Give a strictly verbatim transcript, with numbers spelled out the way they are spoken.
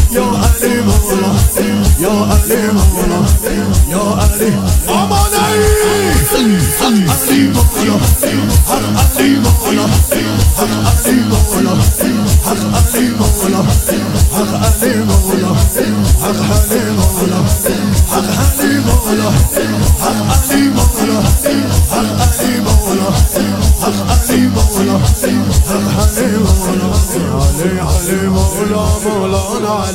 يا علي مولا يا علي مولا يا علي امان حق علي مولا حق علي مولا حق علي مولا حق علي مولا حق علي مولا حق علي مولا حق علي مولا حق علي مولا حق علي مولا حق علي مولا حق علي مولا علي علي مولا مولانا